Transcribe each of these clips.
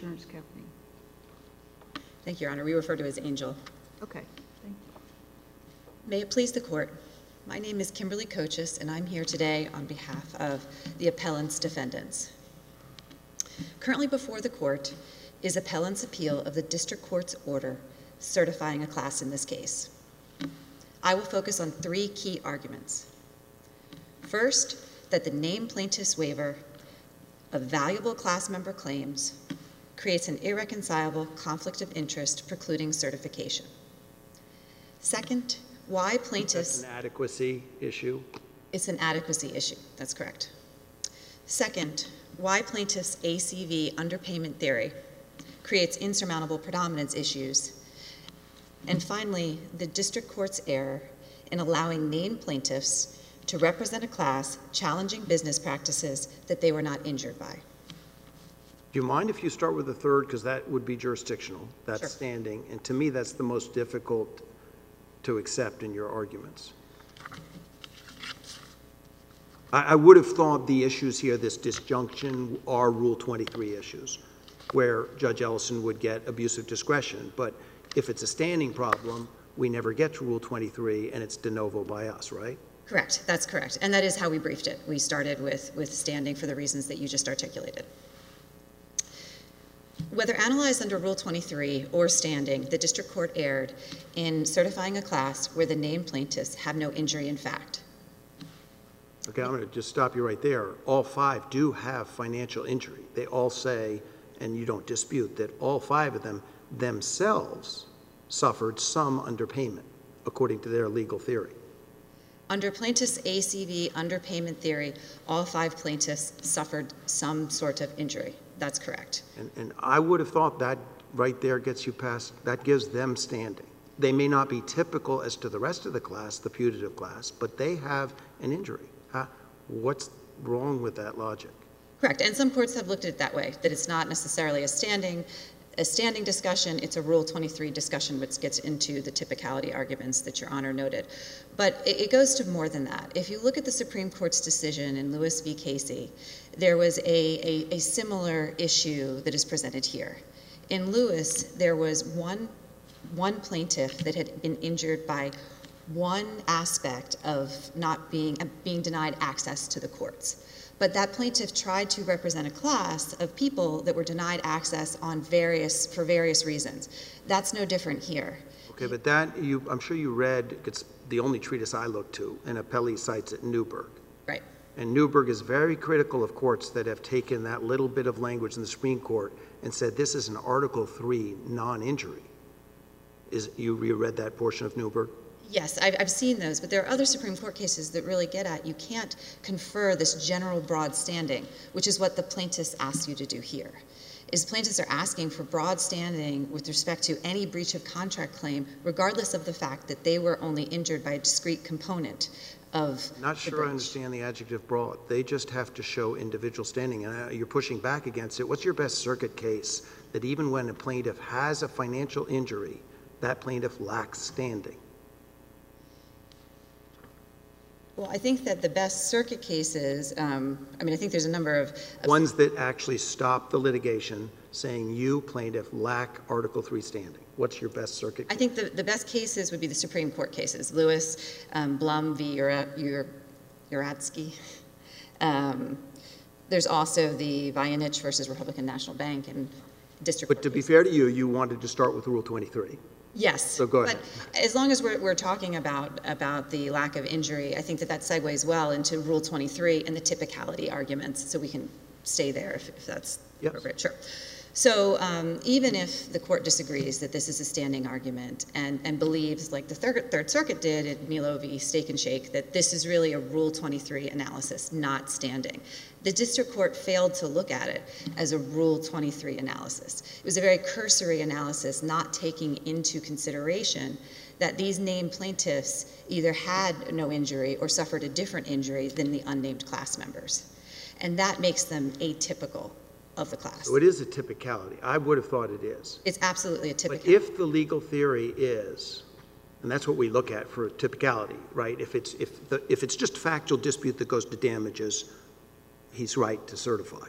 Insurance Company. Thank you, Your Honor. We refer to as Angel. Okay, thank you. May it please the Court. My name is Kimberly Cochis, and I'm here today on behalf of the appellant's defendants. Currently before the Court is appellant's appeal of the District Court's order certifying a class in this case. I will focus on three key arguments. First, that the named plaintiff's waiver of valuable class member claims creates an irreconcilable conflict of interest precluding certification. Second, why plaintiffs... That's an adequacy issue? It's an adequacy issue, that's correct. Second, why plaintiffs' ACV underpayment theory creates insurmountable predominance issues. And finally, the District Court's error in allowing named plaintiffs to represent a class challenging business practices that they were not injured by. Do you mind if you start with the third, because that would be jurisdictional, that's Sure. standing, and to me that's the most difficult to accept in your arguments. I would have thought the issues here, this disjunction, are Rule 23 issues, where Judge Ellison would get abusive discretion, but if it's a standing problem, we never get to Rule 23, and it's de novo by us, right? Correct, that's correct. And that is how we briefed it. We started with standing for the reasons that you just articulated. Whether analyzed under Rule 23 or standing, the District Court erred in certifying a class where the named plaintiffs have no injury in fact. Okay, I'm going to just stop you right there. All five do have financial injury. They all say, and you don't dispute, that all five of them themselves suffered some underpayment, according to their legal theory. Under plaintiff's ACV underpayment theory, all five plaintiffs suffered some sort of injury. That's correct. And I would have thought that right there gets you past, that gives them standing. They may not be typical as to the rest of the class, the putative class, but they have an injury. What's wrong with that logic? Correct, and some courts have looked at it that way, that it's not necessarily a standing discussion, it's a Rule 23 discussion which gets into the typicality arguments that Your Honor noted. But it goes to more than that. If you look at the Supreme Court's decision in Lewis v. Casey, there was a similar issue that is presented here. In Lewis, there was one plaintiff that had been injured by one aspect of not being denied access to the courts. But that plaintiff tried to represent a class of people that were denied access for various reasons. That's no different here. Okay, but that, I'm sure you read, it's the only treatise I looked to, and Appelli cites at Newberg. Right. And Newberg is very critical of courts that have taken that little bit of language in the Supreme Court and said this is an Article III non-injury. You reread that portion of Newberg? Yes, I've seen those, but there are other Supreme Court cases that really get at you can't confer this general broad standing, which is what the plaintiffs ask you to do here. Plaintiffs are asking for broad standing with respect to any breach of contract claim, regardless of the fact that they were only injured by a discrete component of Not sure I understand the adjective broad. They just have to show individual standing, and you're pushing back against it. What's your best circuit case that even when a plaintiff has a financial injury, that plaintiff lacks standing? Well, I think that the best circuit cases, I think there's a number of... Ones that actually stop the litigation saying you, plaintiff, lack Article III standing. What's your best circuit case? I think the best cases would be the Supreme Court cases. Lewis, Blum v. Uratsky. There's also the Voynich versus Republican National Bank and District Court. But to be fair to you, you wanted to start with Rule 23. Yes. So go ahead. But as long as we're talking about the lack of injury, I think that segues well into Rule 23 and the typicality arguments, so we can stay there if that's appropriate. Sure. So even if the court disagrees that this is a standing argument and believes, like the Third Circuit did at Milo v. Steak and Shake, that this is really a Rule 23 analysis, not standing, the district court failed to look at it as a Rule 23 analysis. It was a very cursory analysis, not taking into consideration that these named plaintiffs either had no injury or suffered a different injury than the unnamed class members. And that makes them atypical of the class. So it is a typicality. I would have thought it is. It's absolutely a typicality. But if the legal theory is, and that's what we look at for typicality, right? If it's just factual dispute that goes to damages, he's right to certify.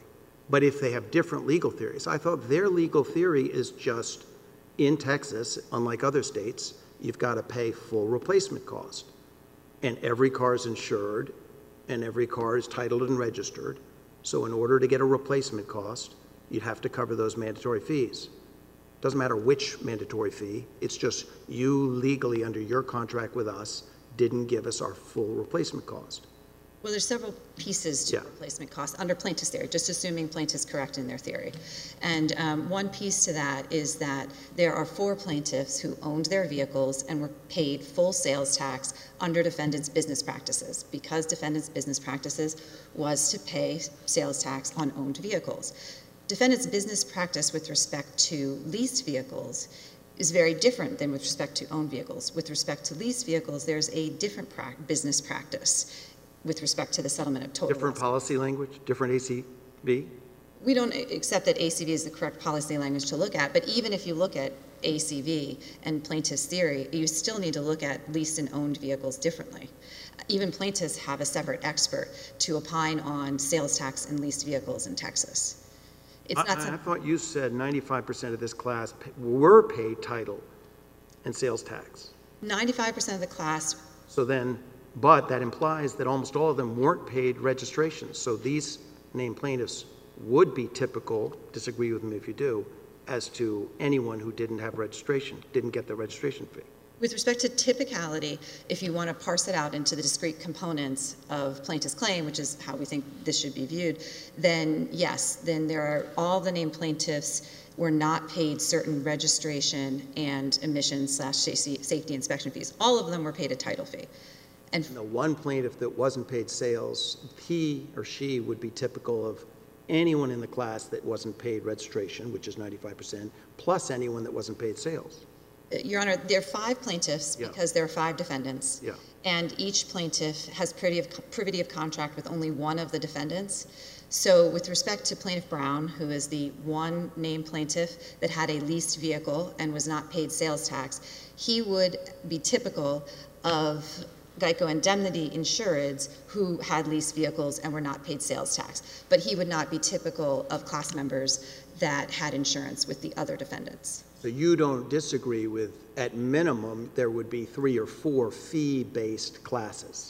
But if they have different legal theories, I thought their legal theory is just in Texas, unlike other states, you've got to pay full replacement cost. And every car is insured, and every car is titled and registered. So in order to get a replacement cost, you'd have to cover those mandatory fees. Doesn't matter which mandatory fee, it's just you legally under your contract with us didn't give us our full replacement cost. Well, there's several pieces to replacement costs under plaintiff's theory, just assuming plaintiff's correct in their theory. And one piece to that is that there are 4 plaintiffs who owned their vehicles and were paid full sales tax under defendant's business practices, because defendant's business practices was to pay sales tax on owned vehicles. Defendant's business practice with respect to leased vehicles is very different than with respect to owned vehicles. With respect to leased vehicles, there's a different business practice with respect to the settlement of total Different loss. policy language, different ACV? We don't accept that ACV is the correct policy language to look at, but even if you look at ACV and plaintiff's theory, you still need to look at leased and owned vehicles differently. Even plaintiffs have a separate expert to opine on sales tax and leased vehicles in Texas. It's not I thought you said 95% of this class were paid title and sales tax. 95% of the class. So then, but that implies that almost all of them weren't paid registrations. So these named plaintiffs would be typical, disagree with me if you do, as to anyone who didn't have registration, didn't get the registration fee. With respect to typicality, if you want to parse it out into the discrete components of plaintiff's claim, which is how we think this should be viewed, then yes, then there are all the named plaintiffs were not paid certain registration and emissions/safety inspection fees. All of them were paid a title fee. And the one plaintiff that wasn't paid sales, he or she would be typical of anyone in the class that wasn't paid registration, which is 95%, plus anyone that wasn't paid sales. Your Honor, there are 5 plaintiffs because there are 5 defendants, and each plaintiff has privity of contract with only one of the defendants. So with respect to Plaintiff Brown, who is the one named plaintiff that had a leased vehicle and was not paid sales tax, he would be typical of Geico Indemnity insureds who had leased vehicles and were not paid sales tax. But he would not be typical of class members that had insurance with the other defendants. So you don't disagree with, at minimum, there would be 3 or 4 fee-based classes?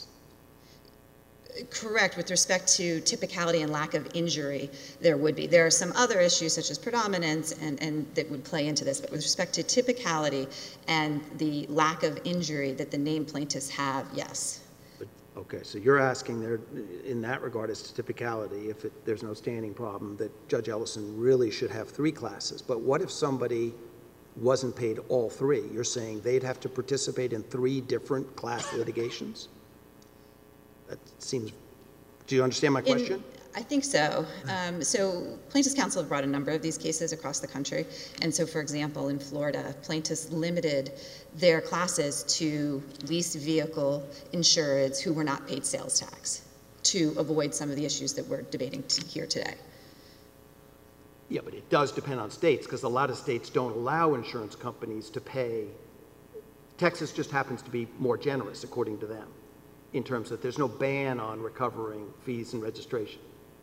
Correct. With respect to typicality and lack of injury, there would be. There are some other issues such as predominance and that would play into this, but with respect to typicality and the lack of injury that the named plaintiffs have, yes. Okay, so you're asking there, in that regard, as to typicality, if there's no standing problem, that Judge Ellison really should have 3 classes. But what if somebody wasn't paid all 3? You're saying they'd have to participate in 3 different class litigations? That seems, do you understand my question? I think so. So Plaintiffs' Counsel have brought a number of these cases across the country. And so, for example, in Florida, plaintiffs limited their classes to leased vehicle insureds who were not paid sales tax to avoid some of the issues that we're debating here today. Yeah, but it does depend on states, because a lot of states don't allow insurance companies to pay. Texas just happens to be more generous, according to them, in terms of there's no ban on recovering fees and registration.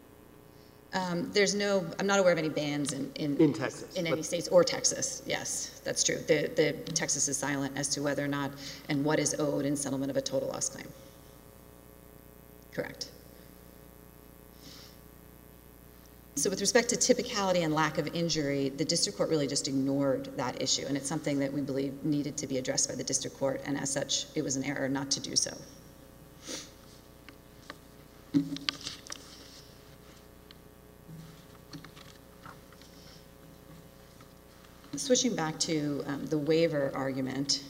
There's no, I'm not aware of any bans in Texas. In any states or Texas, yes, that's true. The Texas is silent as to whether or not and what is owed in settlement of a total loss claim. Correct. So with respect to typicality and lack of injury, the district court really just ignored that issue, and it's something that we believe needed to be addressed by the district court, and as such, it was an error not to do so. Switching back to the waiver argument,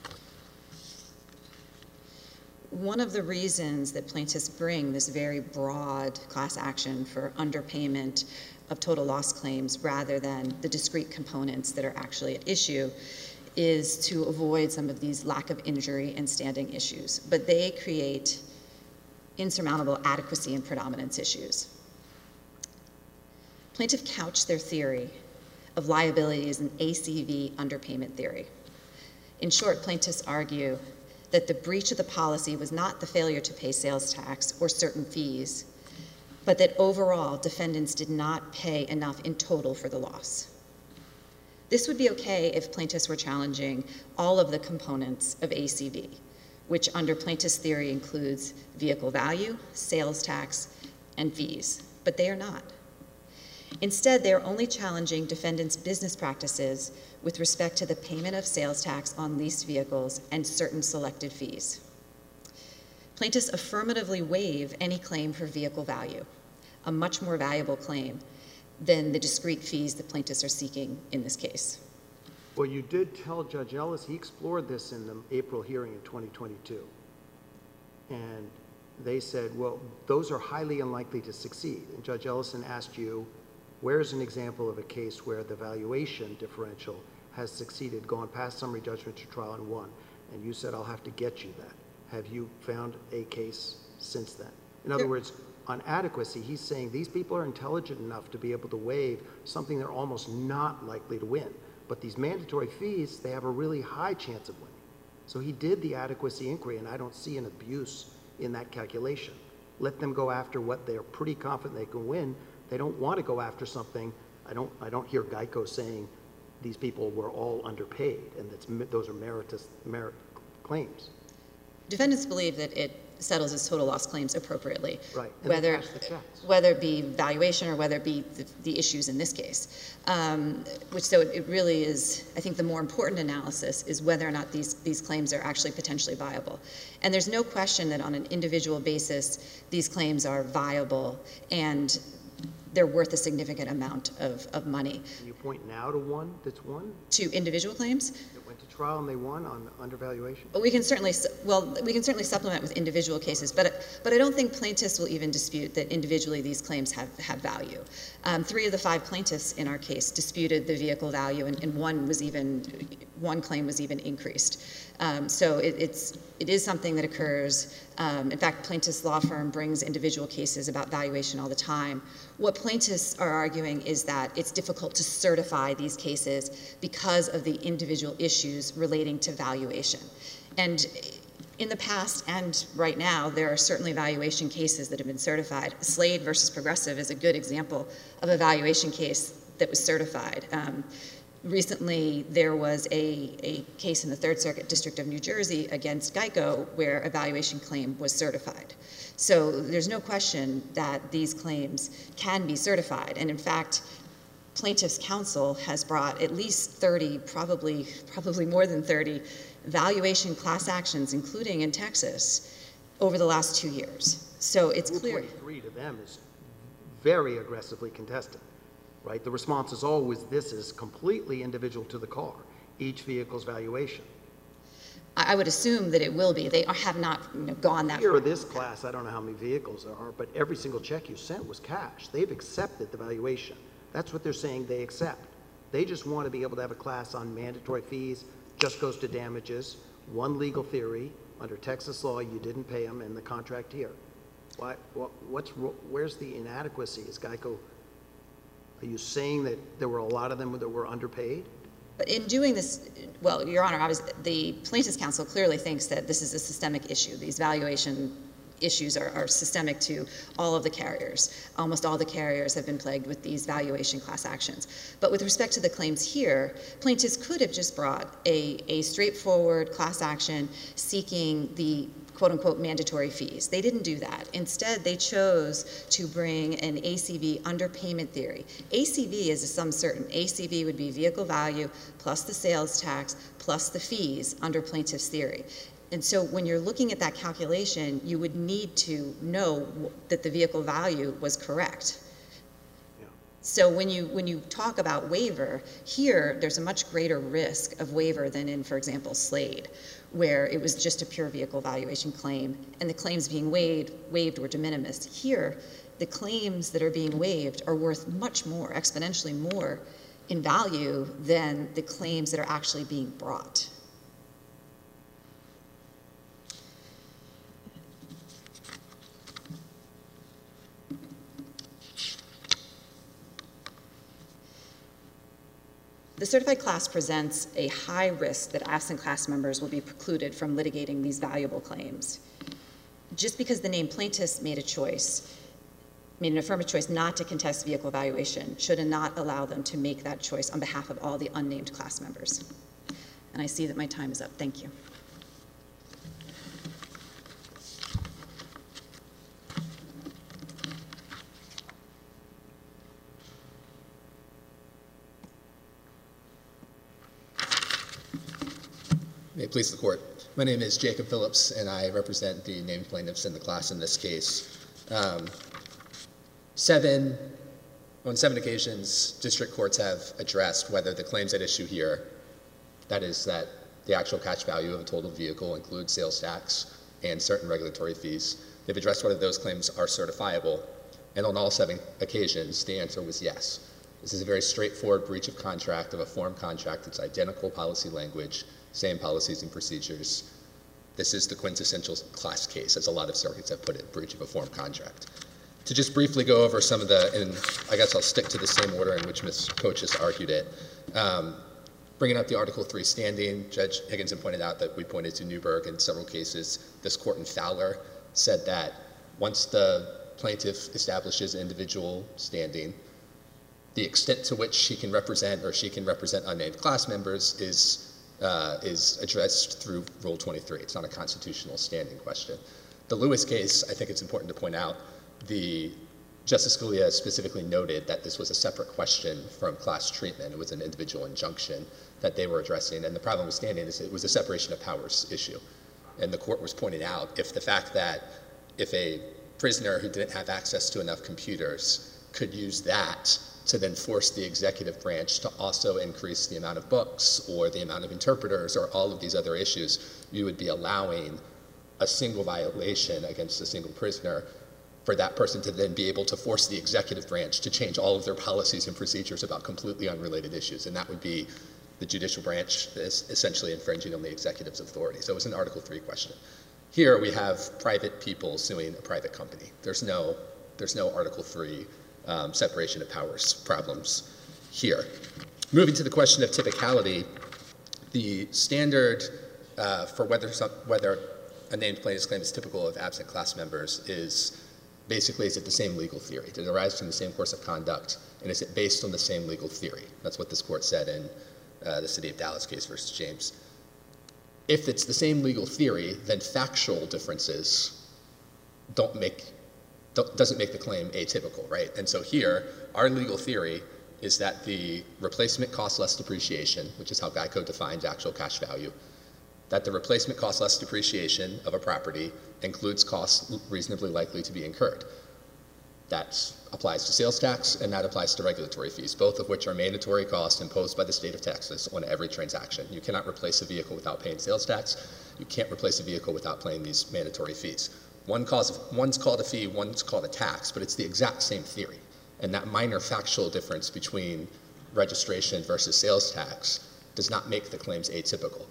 one of the reasons that plaintiffs bring this very broad class action for underpayment of total loss claims rather than the discrete components that are actually at issue is to avoid some of these lack of injury and standing issues. But they create insurmountable adequacy and predominance issues. Plaintiffs couch their theory of liability as an ACV underpayment theory. In short, plaintiffs argue that the breach of the policy was not the failure to pay sales tax or certain fees, but that overall defendants did not pay enough in total for the loss. This would be okay if plaintiffs were challenging all of the components of ACV, which under plaintiff's theory includes vehicle value, sales tax, and fees, but they are not. Instead, they are only challenging defendants' business practices with respect to the payment of sales tax on leased vehicles and certain selected fees. Plaintiffs affirmatively waive any claim for vehicle value, a much more valuable claim than the discrete fees the plaintiffs are seeking in this case. Well, you did tell Judge Ellis, he explored this in the April hearing in 2022. And they said, well, those are highly unlikely to succeed. And Judge Ellison asked you, where's an example of a case where the valuation differential has succeeded, gone past summary judgment to trial and won? And you said, I'll have to get you that. Have you found a case since then? In other words, on adequacy, he's saying these people are intelligent enough to be able to waive something they're almost not likely to win. But these mandatory fees, they have a really high chance of winning. So he did the adequacy inquiry, and I don't see an abuse in that calculation. Let them go after what they're pretty confident they can win. They don't want to go after something. I don't hear Geico saying these people were all underpaid, and those are merit claims. Defendants believe that it settles its total loss claims appropriately, right. whether it be valuation or whether it be the issues in this case. So it really is, I think the more important analysis is whether or not these claims are actually potentially viable. And there's no question that on an individual basis, these claims are viable and they're worth a significant amount of money. Can you point now to one that's won? To individual claims? That went to trial and they won on undervaluation? We can certainly supplement with individual cases, but I don't think plaintiffs will even dispute that individually these claims have value. 3 of the 5 plaintiffs in our case disputed the vehicle value, and one claim was even increased. So it is something that occurs. In fact, plaintiffs' law firm brings individual cases about valuation all the time. What plaintiffs are arguing is that it's difficult to certify these cases because of the individual issues relating to valuation. And in the past and right now, there are certainly valuation cases that have been certified. Slade versus Progressive is a good example of a valuation case that was certified. Recently, there was a case in the Third Circuit District of New Jersey against Geico where a valuation claim was certified. So there's no question that these claims can be certified. And in fact, Plaintiffs' Counsel has brought at least 30, probably more than 30, valuation class actions, including in Texas, over the last 2 years. So it's clear. Rule 23 to them is very aggressively contested. Right? The response is always, this is completely individual to the car, each vehicle's valuation. I would assume that it will be. They have not gone that far. Here, this class, I don't know how many vehicles there are, but every single check you sent was cash. They've accepted the valuation. That's what they're saying they accept. They just want to be able to have a class on mandatory fees, just goes to damages, one legal theory, under Texas law, you didn't pay them in the contract here. Where's the inadequacy? Is Geico... Are you saying that there were a lot of them that were underpaid? But in doing this, well, Your Honor, the Plaintiffs' Counsel clearly thinks that this is a systemic issue. These valuation issues are systemic to all of the carriers. Almost all the carriers have been plagued with these valuation class actions. But with respect to the claims here, plaintiffs could have just brought a straightforward class action seeking the quote-unquote mandatory fees. They didn't do that. Instead, they chose to bring an ACV underpayment theory. ACV is a sum certain. ACV would be vehicle value plus the sales tax plus the fees under plaintiff's theory. And so when you're looking at that calculation, you would need to know that the vehicle value was correct. So when you talk about waiver, here there's a much greater risk of waiver than in, for example, Slade, where it was just a pure vehicle valuation claim and the claims being waived were de minimis. Here, the claims that are being waived are worth much more, exponentially more in value than the claims that are actually being brought. The certified class presents a high risk that absent class members will be precluded from litigating these valuable claims. Just because the named plaintiffs made a choice made an affirmative choice not to contest vehicle valuation should not allow them to make that choice on behalf of all the unnamed class members. And I see that my time is up. Thank you. May it please the court. My name is Jacob Phillips, and I represent the named plaintiffs in the class in this case. On 7 occasions, district courts have addressed whether the claims at issue here, that is that the actual cash value of a total vehicle includes sales tax and certain regulatory fees, they've addressed whether those claims are certifiable. And on all 7 occasions, the answer was yes. This is a very straightforward breach of contract of a form contract. It's identical policy language, same policies and procedures. This is the quintessential class case, as a lot of circuits have put it, breach of a form contract. To just briefly go over some of and I guess I'll stick to the same order in which Ms. Coaches argued it. Bringing up the Article 3 standing, Judge Higginson pointed out that we pointed to Newberg in several cases. This court in Fowler said that once the plaintiff establishes individual standing, the extent to which she can represent unnamed class members is addressed through Rule 23. It's not a constitutional standing question. The Lewis case, I think it's important to point out, Justice Scalia specifically noted that this was a separate question from class treatment. It was an individual injunction that they were addressing, and the problem with standing is it was a separation of powers issue. And the court was pointing out if a prisoner who didn't have access to enough computers could use that to then force the executive branch to also increase the amount of books or the amount of interpreters or all of these other issues, you would be allowing a single violation against a single prisoner for that person to then be able to force the executive branch to change all of their policies and procedures about completely unrelated issues. And that would be the judicial branch essentially infringing on the executive's authority. So it was an Article 3 question. Here we have private people suing a private company. There's no Article 3 separation of powers problems here. Moving to the question of typicality, the standard for whether a named plaintiff's claim is typical of absent class members is basically, is it the same legal theory? Did it arise from the same course of conduct? And is it based on the same legal theory? That's what this court said in the City of Dallas case versus James. If it's the same legal theory, then factual differences doesn't make the claim atypical, right? And so here, our legal theory is that the replacement costs less depreciation, which is how GEICO defines actual cash value, that the replacement costs less depreciation of a property includes costs reasonably likely to be incurred. That applies to sales tax and that applies to regulatory fees, both of which are mandatory costs imposed by the state of Texas on every transaction. You cannot replace a vehicle without paying sales tax. You can't replace a vehicle without paying these mandatory fees. One's called a fee, one's called a tax, but it's the exact same theory. And that minor factual difference between registration versus sales tax does not make the claims atypical.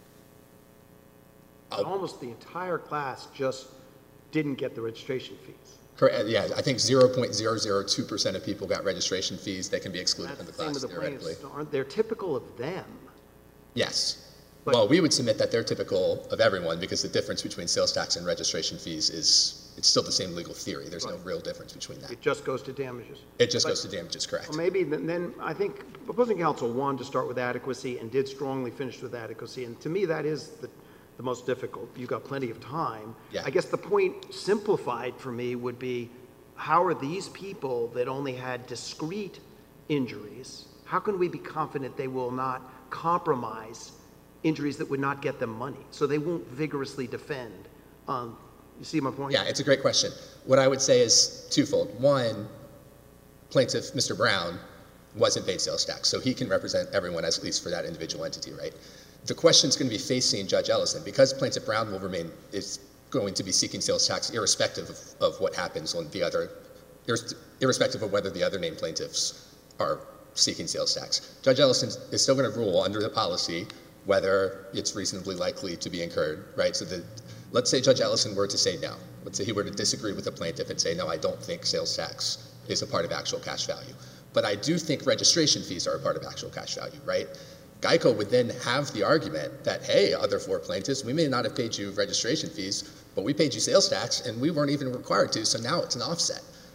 Almost the entire class just didn't get the registration fees. Correct. Yeah, I think 0.002% of people got registration fees that can be excluded from the class theoretically. Aren't they typical of them? Yes. Well, we would submit that they're typical of everyone because the difference between sales tax and registration fees it's still the same legal theory. There's no real difference between that. It just goes to damages. It just goes to damages, correct. Well, maybe then I think opposing counsel wanted to start with adequacy and did strongly finish with adequacy. And to me, that is the most difficult. You've got plenty of time. Yeah. I guess the point simplified for me would be, how are these people that only had discrete injuries, how can we be confident they will not compromise injuries that would not get them money? So they won't vigorously defend. You see my point? Yeah, it's a great question. What I would say is twofold. One, plaintiff, Mr. Brown, wasn't paid sales tax, so he can represent everyone, at least for that individual entity, right? The question's going to be facing Judge Ellison. Because Plaintiff Brown is going to be seeking sales tax irrespective of what happens on the other, irrespective of whether the other named plaintiffs are seeking sales tax. Judge Ellison is still going to rule under the policy whether it's reasonably likely to be incurred, right? So let's say Judge Ellison were to say no. Let's say he were to disagree with the plaintiff and say, no, I don't think sales tax is a part of actual cash value. But I do think registration fees are a part of actual cash value, right? GEICO would then have the argument that, hey, other 4 plaintiffs, we may not have paid you registration fees, but we paid you sales tax and we weren't even required to, so now it's an offset.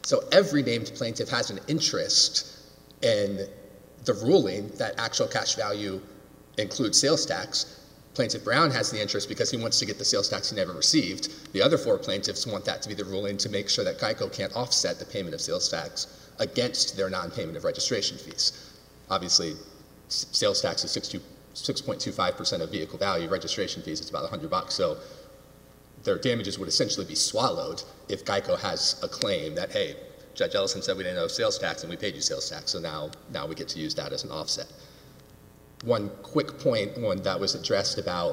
So every named plaintiff has an interest in the ruling that actual cash value includes sales tax. Plaintiff Brown has the interest because he wants to get the sales tax he never received. The other 4 plaintiffs want that to be the ruling to make sure that GEICO can't offset the payment of sales tax against their non-payment of registration fees. Obviously, sales tax is 6.25% of vehicle value. Registration fees is about $100. So their damages would essentially be swallowed if GEICO has a claim that, hey, Judge Ellison said we didn't owe sales tax and we paid you sales tax, so now we get to use that as an offset. One quick point, one that was addressed about,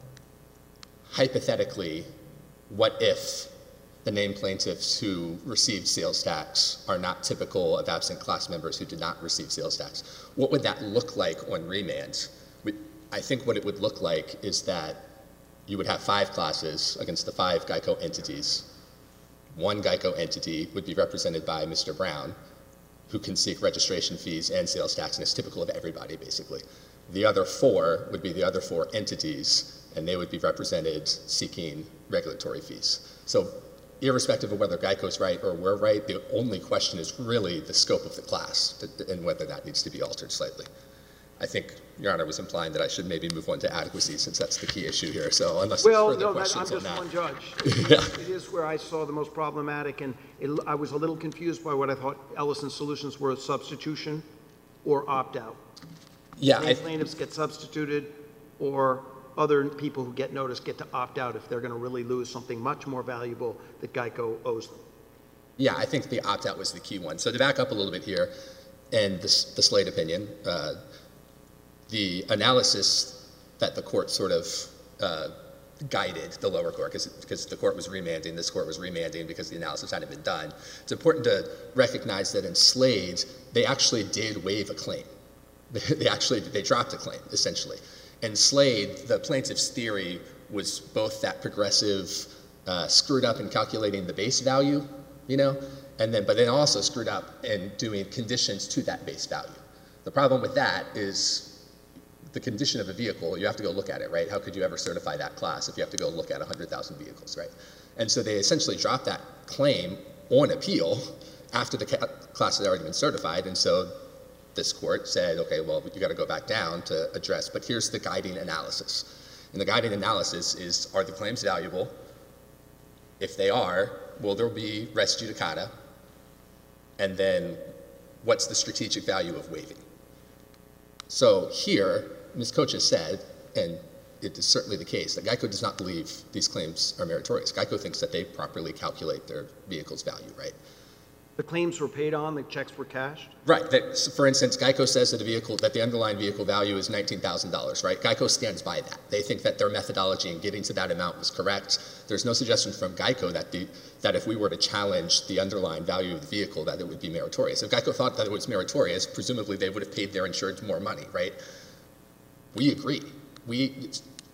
hypothetically, what if the named plaintiffs who received sales tax are not typical of absent class members who did not receive sales tax? What would that look like on remand? I think what it would look like is that you would have 5 classes against the 5 GEICO entities. One GEICO entity would be represented by Mr. Brown, who can seek registration fees and sales tax, and it's typical of everybody, basically. The other 4 would be the other 4 entities, and they would be represented seeking regulatory fees. So irrespective of whether GEICO's right or we're right, the only question is really the scope of the class and whether that needs to be altered slightly. I think Your Honor was implying that I should maybe move on to adequacy since that's the key issue here. So unless there's further questions on that. I'm just one judge. Yeah. It is where I saw the most problematic, and I was a little confused by what I thought Ellison's solutions were: substitution or opt-out. Yeah. Plaintiffs get substituted, or other people who get notice get to opt out if they're going to really lose something much more valuable that GEICO owes them. Yeah, I think the opt-out was the key one. So to back up a little bit here, and the Slade opinion, the analysis that the court sort of guided the lower court, because the court was remanding, this court was remanding because the analysis hadn't been done. It's important to recognize that in Slade, they actually did waive a claim. They dropped a claim, essentially. In Slade, the plaintiff's theory was both that Progressive screwed up in calculating the base value, but then also screwed up in doing conditions to that base value. The problem with that is the condition of a vehicle, you have to go look at it, right? How could you ever certify that class if you have to go look at 100,000 vehicles, right? And so they essentially dropped that claim on appeal after the class had already been certified, and so this court said, okay, well, you got to go back down to address, but here's the guiding analysis. And the guiding analysis is, are the claims valuable? If they are, will there be res judicata? And then what's the strategic value of waiving? So here, Ms. Koch has said, and it is certainly the case, that GEICO does not believe these claims are meritorious. GEICO thinks that they properly calculate their vehicle's value, right? The claims were paid on, the checks were cashed? Right. So for instance, GEICO says that the underlying vehicle value is $19,000, right? GEICO stands by that. They think that their methodology in getting to that amount was correct. There's no suggestion from GEICO that if we were to challenge the underlying value of the vehicle, that it would be meritorious. If GEICO thought that it was meritorious, presumably they would have paid their insured more money, right? We agree. We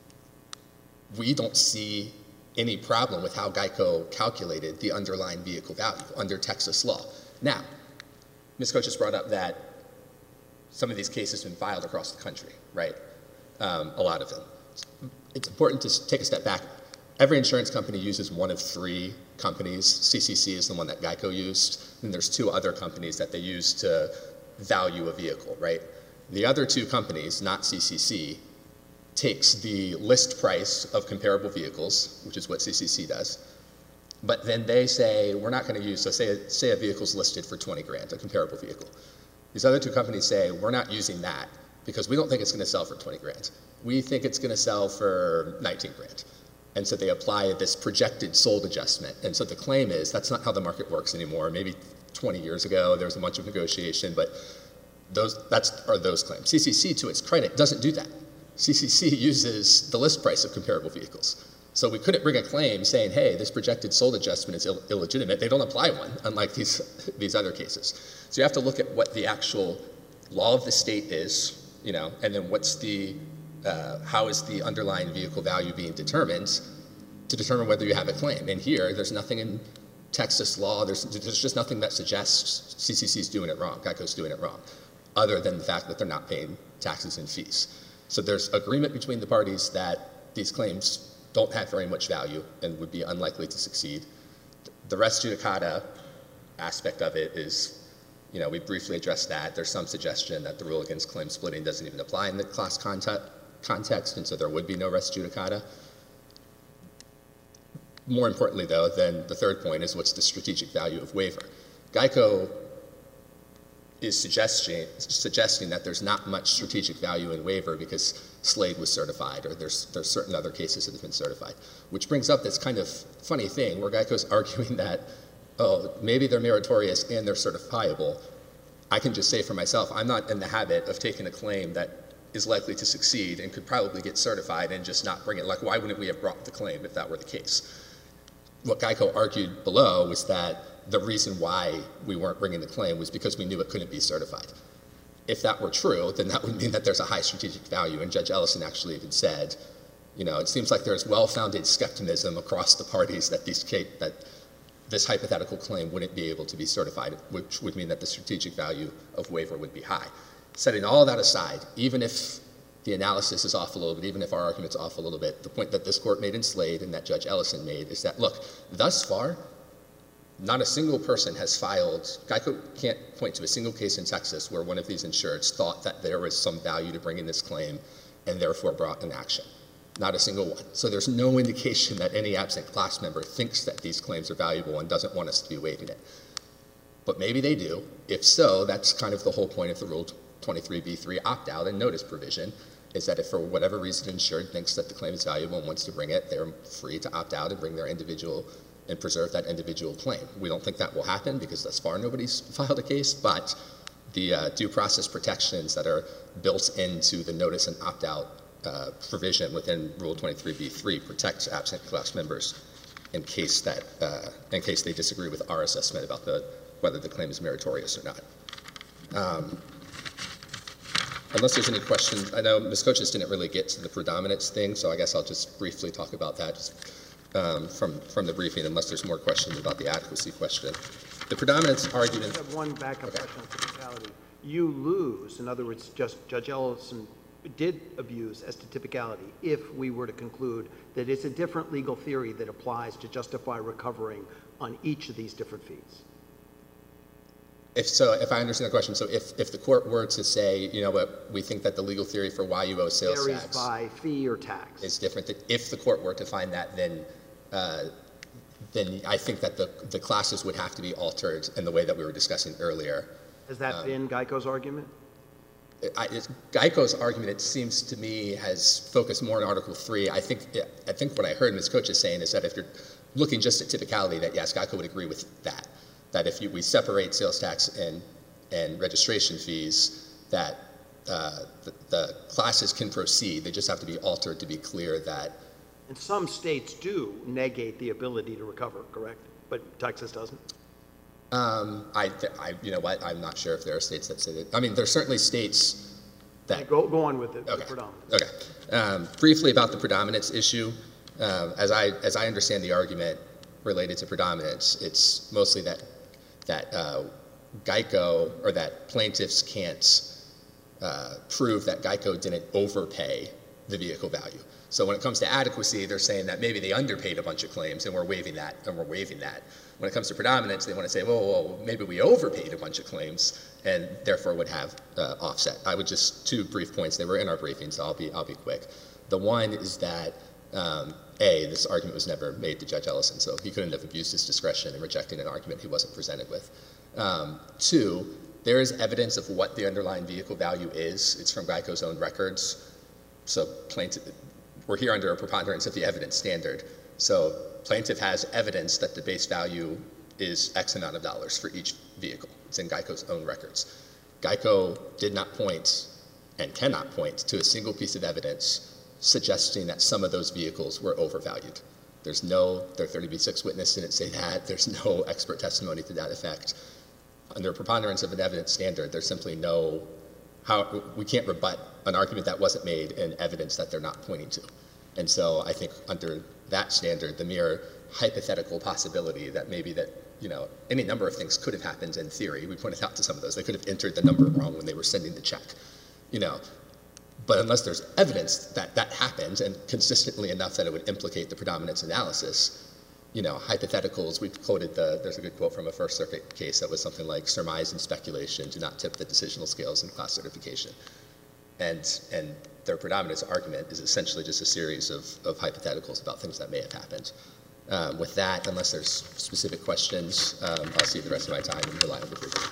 don't see any problem with how GEICO calculated the underlying vehicle value under Texas law. Now, Ms. Koch has brought up that some of these cases have been filed across the country, right? A lot of them. It's important to take a step back. Every insurance company uses one of 3 companies. CCC is the one that GEICO used, and there's 2 other companies that they use to value a vehicle, right? The other 2 companies, not CCC, takes the list price of comparable vehicles, which is what CCC does, but then they say, we're not going to use, so say a vehicle's listed for 20 grand, a comparable vehicle. These other 2 companies say, we're not using that because we don't think it's going to sell for 20 grand. We think it's going to sell for 19 grand. And so they apply this projected sold adjustment. And so the claim is, that's not how the market works anymore. Maybe 20 years ago, there was a bunch of negotiation, but those claims. CCC, to its credit, doesn't do that. CCC uses the list price of comparable vehicles. So we couldn't bring a claim saying, hey, this projected sold adjustment is illegitimate. They don't apply one, unlike these other cases. So you have to look at what the actual law of the state is, and then how is the underlying vehicle value being determined to determine whether you have a claim. And here, there's nothing in Texas law, there's just nothing that suggests CCC's doing it wrong, GEICO's doing it wrong, other than the fact that they're not paying taxes and fees. So there's agreement between the parties that these claims don't have very much value and would be unlikely to succeed. The res judicata aspect of it is, we briefly addressed that. There's some suggestion that the rule against claim splitting doesn't even apply in the class context, and so there would be no res judicata. More importantly, though, than the third point is what's the strategic value of waiver. GEICO is suggesting that there's not much strategic value in waiver because Slade was certified, or there's certain other cases that have been certified, which brings up this kind of funny thing where GEICO's arguing that, maybe they're meritorious and they're certifiable. I can just say for myself, I'm not in the habit of taking a claim that is likely to succeed and could probably get certified and just not bring it. Like, why wouldn't we have brought the claim if that were the case? What GEICO argued below was that the reason why we weren't bringing the claim was because we knew it couldn't be certified. If that were true, then that would mean that there's a high strategic value, and Judge Ellison actually even said, it seems like there's well-founded skepticism across the parties that this hypothetical claim wouldn't be able to be certified, which would mean that the strategic value of waiver would be high. Setting all that aside, even if the analysis is off a little bit, even if our argument's off a little bit, the point that this court made in Slade and that Judge Ellison made is that, look, thus far, not a single person has filed, GEICO can't point to a single case in Texas where one of these insureds thought that there was some value to bringing this claim and therefore brought an action. Not a single one. So there's no indication that any absent class member thinks that these claims are valuable and doesn't want us to be waiving it. But maybe they do. If so, that's kind of the whole point of the Rule 23b3 opt-out and notice provision, is that if for whatever reason an insured thinks that the claim is valuable and wants to bring it, they're free to opt out and bring their individual and preserve that individual claim. We don't think that will happen because thus far nobody's filed a case, but the due process protections that are built into the notice and opt-out provision within Rule 23b3 protects absent class members in case they disagree with our assessment about whether the claim is meritorious or not. Unless there's any questions, I know Ms. Coaches didn't really get to the predominance thing, so I guess I'll just briefly talk about that from the briefing, unless there's more questions about the adequacy question. The predominance argument— I have one backup question on typicality. You lose, in other words, Judge Ellison did abuse as to typicality if we were to conclude that it's a different legal theory that applies to justify recovering on each of these different fees. If I understand the question, so if the court were to say, what, we think that the legal theory for why you owe sales tax varies by fee or tax is different, if the court were to find that, then I think that the classes would have to be altered in the way that we were discussing earlier. Has that been GEICO's argument? GEICO's argument, it seems to me, has focused more on Article 3. I think what I heard Ms. Coaches saying is that if you're looking just at typicality, that yes, GEICO would agree with that. That if we separate sales tax and registration fees, that the classes can proceed. They just have to be altered to be clear that— And some states do negate the ability to recover, correct? But Texas doesn't? you know what, I'm not sure if there are states that say that. I mean, there's certainly states that— Go on with it, okay. the predominance. Okay. Briefly about the predominance issue, as I understand the argument related to predominance, it's mostly that GEICO, or that plaintiffs can't prove that GEICO didn't overpay the vehicle value. So when it comes to adequacy, they're saying that maybe they underpaid a bunch of claims and we're waiving that, When it comes to predominance, they want to say, well, maybe we overpaid a bunch of claims and therefore would have offset. I would just— two brief points. They were in our briefing, so I'll be quick. The one is that, this argument was never made to Judge Ellison, so he couldn't have abused his discretion in rejecting an argument he wasn't presented with. Two, there is evidence of what the underlying vehicle value is. It's from GEICO's own records. So we're here under a preponderance of the evidence standard. So plaintiff has evidence that the base value is X amount of dollars for each vehicle. It's in GEICO's own records. GEICO did not point and cannot point to a single piece of evidence suggesting that some of those vehicles were overvalued. Their 30B6 witness didn't say that. There's no expert testimony to that effect. Under a preponderance of an evidence standard, there's simply we can't rebut an argument that wasn't made and evidence that they're not pointing to. And so I think under that standard, the mere hypothetical possibility that maybe any number of things could have happened in theory, we pointed out to some of those. They could have entered the number wrong when they were sending the check, But unless there's evidence that that happened and consistently enough that it would implicate the predominance analysis, hypotheticals. We've quoted there's a good quote from a First Circuit case that was something like, surmise and speculation do not tip the decisional scales in class certification. And their predominant argument is essentially just a series of hypotheticals about things that may have happened. With that, unless there's specific questions, I'll save the rest of my time and rely on the briefing.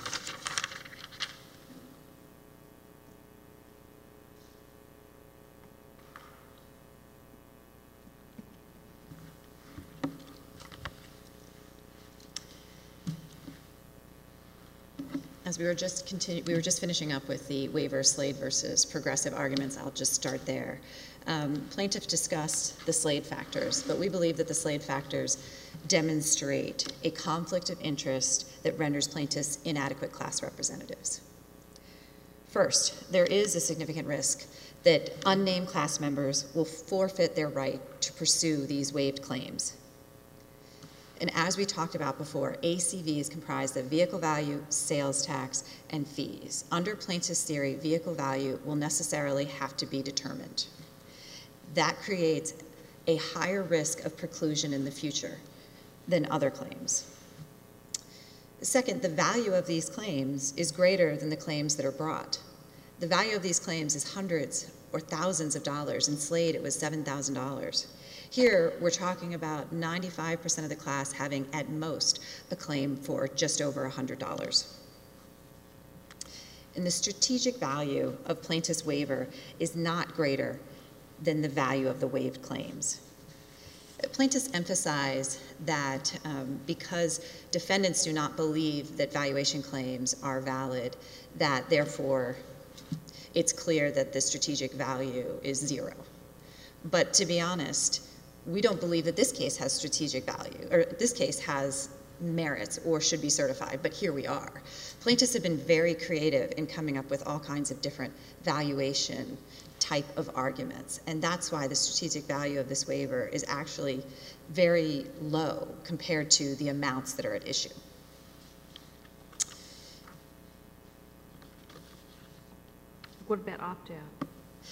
As we were just finishing up with the waiver, Slade versus progressive arguments. I'll just start there. Plaintiff discussed the Slade factors, but we believe that the Slade factors demonstrate a conflict of interest that renders plaintiffs inadequate class representatives. First, there is a significant risk that unnamed class members will forfeit their right to pursue these waived claims. And as we talked about before, ACV is comprised of vehicle value, sales tax, and fees. Under plaintiff's theory, vehicle value will necessarily have to be determined. That creates a higher risk of preclusion in the future than other claims. Second, the value of these claims is greater than the claims that are brought. The value of these claims is hundreds or thousands of dollars. In Slade, it was $7,000. Here, we're talking about 95% of the class having, at most, a claim for just over $100. And the strategic value of plaintiff's waiver is not greater than the value of the waived claims. Plaintiffs emphasize that because defendants do not believe that valuation claims are valid, that therefore it's clear that the strategic value is zero. But to be honest, we don't believe that this case has strategic value, or this case has merits or should be certified, but here we are. Plaintiffs have been very creative in coming up with all kinds of different valuation type of arguments, and that's why the strategic value of this waiver is actually very low compared to the amounts that are at issue. What about opt-out?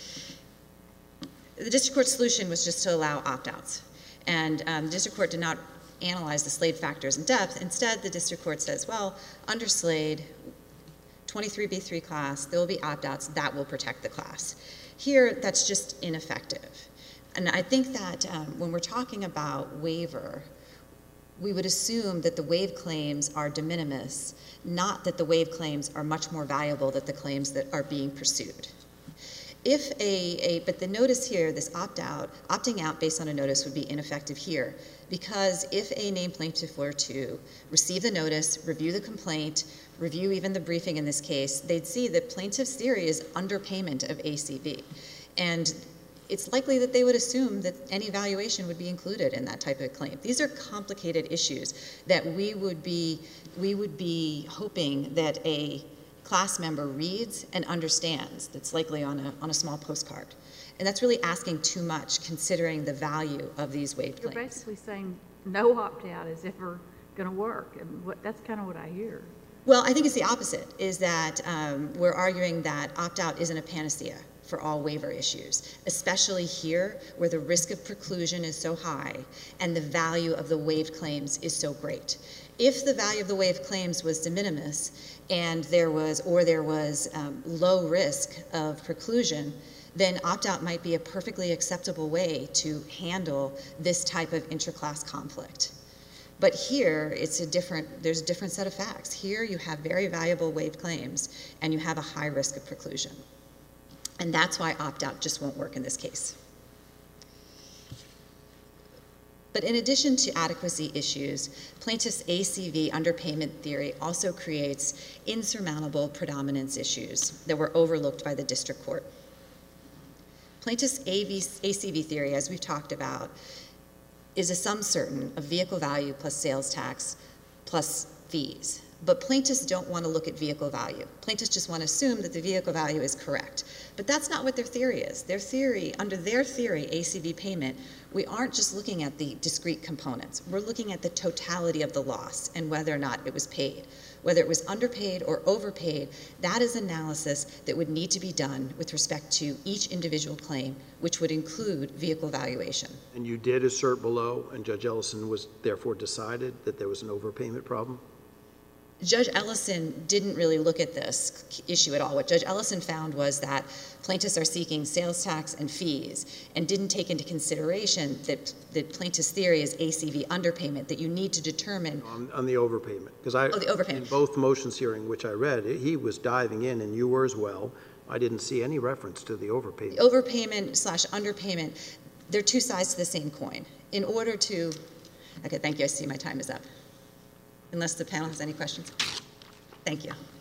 The district court solution was just to allow opt-outs, and the district court did not analyze the Slade factors in depth. Instead, the district court says, well, under Slade, 23B3 class, there will be opt-outs that will protect the class. Here, that's just ineffective. And I think that when we're talking about waiver, we would assume that the waived claims are de minimis, not that the waived claims are much more valuable than the claims that are being pursued. But the notice here, this opt-out, opting out based on a notice would be ineffective here, because if a named plaintiff were to receive the notice, review the complaint, review even the briefing in this case, they'd see that plaintiff's theory is underpayment of ACV. And it's likely that they would assume that any valuation would be included in that type of claim. These are complicated issues that we would be hoping that a class member reads and understands. That's likely on a small postcard. And that's really asking too much considering the value of these waived claims. You're basically saying no opt-out is ever going to work, and that's kind of what I hear. Well, I think it's the opposite, is that we're arguing that opt-out isn't a panacea for all waiver issues, especially here where the risk of preclusion is so high and the value of the waived claims is so great. If the value of the waived claims was de minimis and there was low risk of preclusion, then opt-out might be a perfectly acceptable way to handle this type of intra-class conflict. But here, there's a different set of facts. Here you have very valuable waived claims and you have a high risk of preclusion. And that's why opt-out just won't work in this case. But in addition to adequacy issues, plaintiff's ACV underpayment theory also creates insurmountable predominance issues that were overlooked by the district court. Plaintiff's ACV theory, as we've talked about, is a sum certain of vehicle value plus sales tax plus fees. But plaintiffs don't want to look at vehicle value. Plaintiffs just want to assume that the vehicle value is correct. But that's not what their theory is. Their theory, under their theory, ACV payment, we aren't just looking at the discrete components. We're looking at the totality of the loss and whether or not it was paid. Whether it was underpaid or overpaid, that is analysis that would need to be done with respect to each individual claim, which would include vehicle valuation. And you did assert below, and Judge Ellison was therefore decided that there was an overpayment problem? Judge Ellison didn't really look at this issue at all. What Judge Ellison found was that plaintiffs are seeking sales tax and fees and didn't take into consideration that the plaintiff's theory is ACV underpayment, that you need to determine. On the overpayment. Because the overpayment. In both motions hearing, which I read, he was diving in, and you were as well. I didn't see any reference to the overpayment. The overpayment / underpayment, they're two sides to the same coin. In order to, okay, thank you. I see my time is up. Unless the panel has any questions. Thank you.